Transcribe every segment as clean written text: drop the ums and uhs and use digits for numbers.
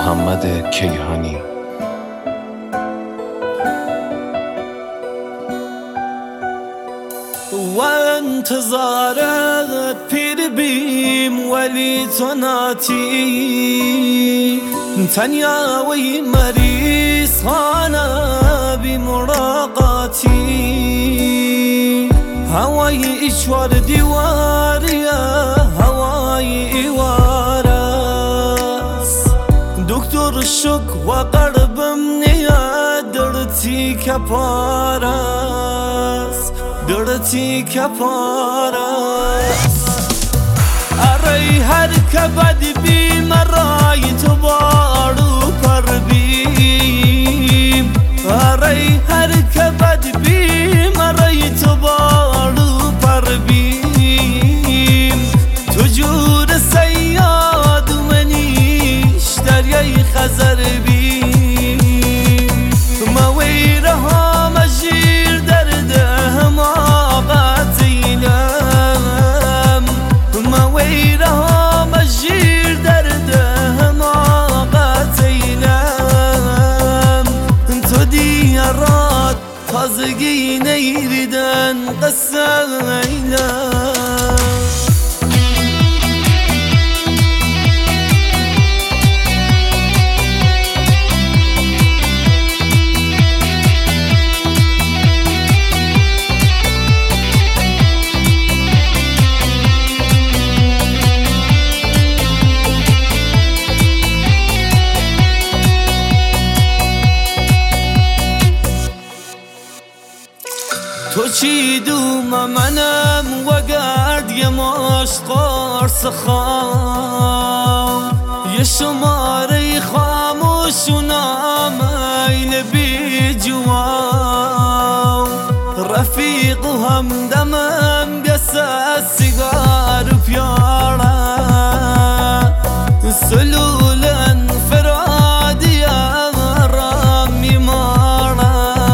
محمد کیهانی. و انتظارت پیر بیم ولی تو ناتی تنیا وی مریض خانه بی مراقاتی هوای ایشوار دیواریه هوای ایوارس دکتر شک و قربم نیا درتی کپارس درتی کپارس اری هر کبد بی مرای تو بارو پر بیم اری هر کبد بی مرای تو بارو پر بیم تو جور سیاد منیش دریای خزر بیم مویره ها مجیر درده ما قاتیلم مویره ها مجیر درده ما قاتیلم تو دیارات تازگی نیریدن قصه ایلم تو چی دوم منم و گرد یه ماش قرص خام یه شماره خاموش و نامین بی جوام رفیق و همدمم بیسه سیگار و پیاره سلول انفرادی آرامی ماره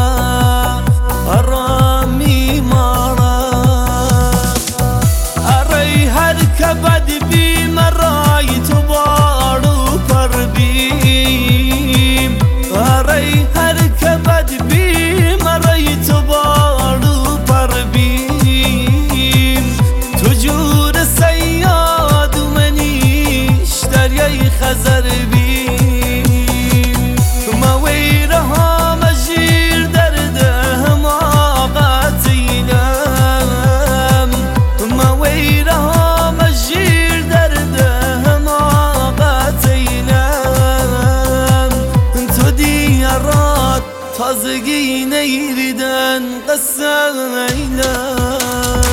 کبد بی مرای تو بارو پر بیم اری هر کبد بی مرای تو بارو پر بیم تو جور سیاد منیش دریای خزر بیم مویره ها مجیر درده ما قاتیلم مویره ها تازگی نیریدن قصه ایلم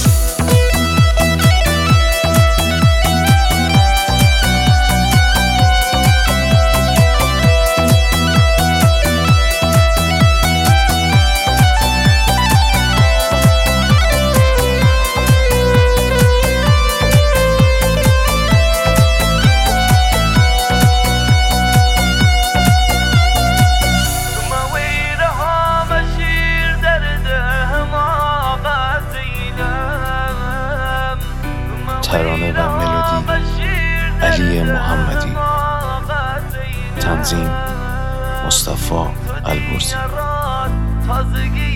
ترانه و ملودی علی محمدی، تنظیم مصطفی البرزی.